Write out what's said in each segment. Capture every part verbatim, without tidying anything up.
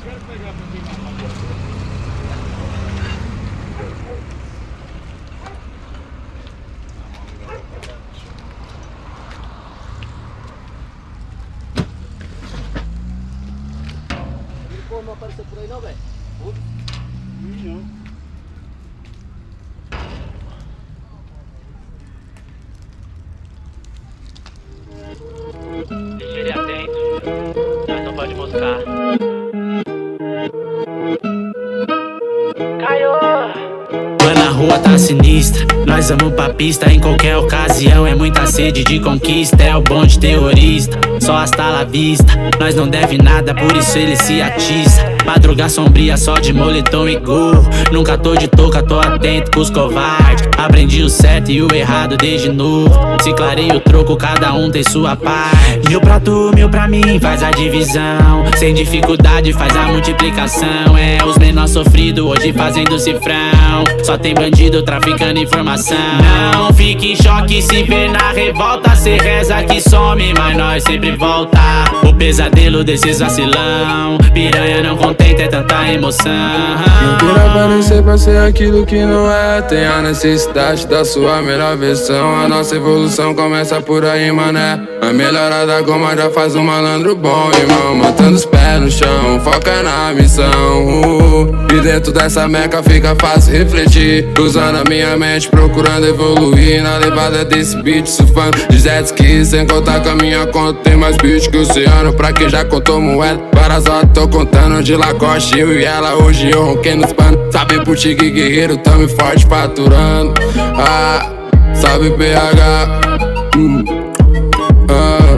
Pô, não apareceu por aí não, velho? Não. Deixa ele atento, nós não pode moscar. Quando a rua tá sinistra, nós vamos pra pista. Em qualquer ocasião é muita sede de conquista. É o bonde terrorista, só hasta la vista. Nós não deve nada, por isso ele se atiça. Madruga sombria só de moletom e gorro. Nunca tô de touca, tô atento pros covardes. Aprendi o certo e o errado desde novo. Se clareia o troco, cada um tem sua parte. Mil pra tu, mil pra mim, faz a divisão. Sem dificuldade faz a multiplicação. É os menor sofridos hoje fazendo cifrão. Só tem bandido traficando informação. Não fique em choque se ver na revolta. Cê reza que some, mas nós sempre volta. O pesadelo desses vacilão. Piranha não contenta, é tanta emoção. Não queira aparecer pra ser aquilo que não é. Tem a necessidade da sua melhor versão. A nossa evolução começa por aí, mané. A melhorada goma já faz um malandro bom, irmão. Matando os pés no chão, foca na missão. uh, E dentro dessa meca fica fácil refletir. Usando a minha mente, procurando evoluir. Na levada desse beat, surfando de jet ski. Sem contar com a minha conta, tem mais beat que o oceano. Pra quem já contou moeda, várias horas tô contando de Lacoste, eu e ela. Hoje eu ronquei nos panos. Sabe por ti que guerreiro, tamo forte faturando. Ah, sabe P H. hum. ah,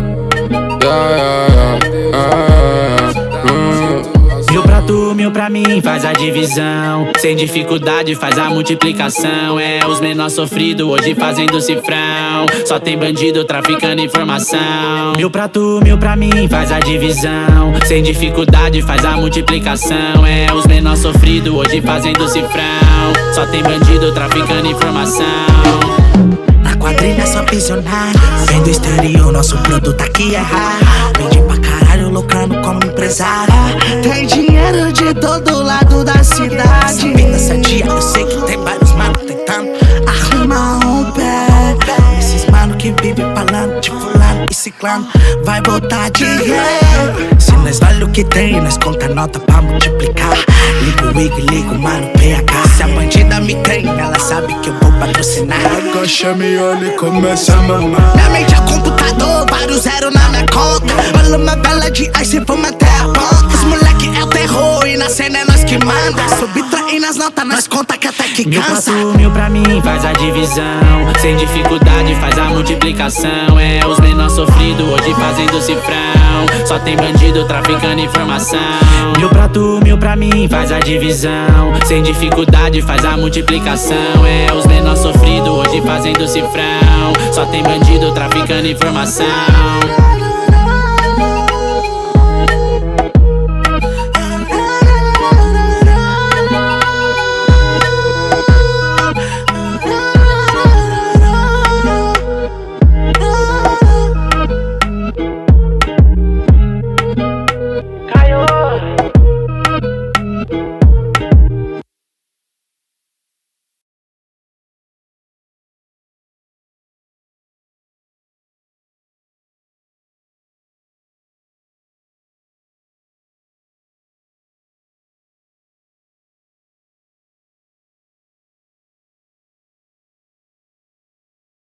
yeah, yeah, yeah, ah. Mil pra tu, mil pra mim, faz a divisão. Sem dificuldade faz a multiplicação. É os menor sofridos hoje fazendo cifrão. Só tem bandido traficando informação. Mil pra tu, mil pra mim, faz a divisão. Sem dificuldade faz a multiplicação. É os menor sofridos hoje fazendo cifrão. Só tem bandido traficando informação. Na quadrilha só visionário, vendo exterior, nosso produto aqui é raro. Vende pra caralho, lucrando como empresário. Tem dinheiro de todo lado da cidade. Essa vida sadia, eu sei que tem vários manos tentando arrumar um pé. Esses manos que vivem falando de fulano e ciclano vai botar dinheiro. Se nós vale o que tem, nós conta nota pra multiplicar. Liga o wig, liga o mano P H. Se a bandida me tem, ela sabe que eu vou patrocinar. Agacha, me olha e começa a mamar. Minha mente é computador, vários zero na minha conta. Olha uma bela de ice, vamos até a ponta. Os moleque é o terror e na cena é nós que manda. Subtrair nas notas, nós conta que até que Mil pra cansa. tu, mil pra mim, faz a divisão. Sem dificuldade faz a multiplicação. É os menor sofridos hoje fazendo cifrão. Só tem bandido traficando informação. Mil pra tu, mil pra mim, faz a divisão. Sem dificuldade faz a multiplicação. É os menor sofridos hoje fazendo cifrão. Só tem bandido traficando informação.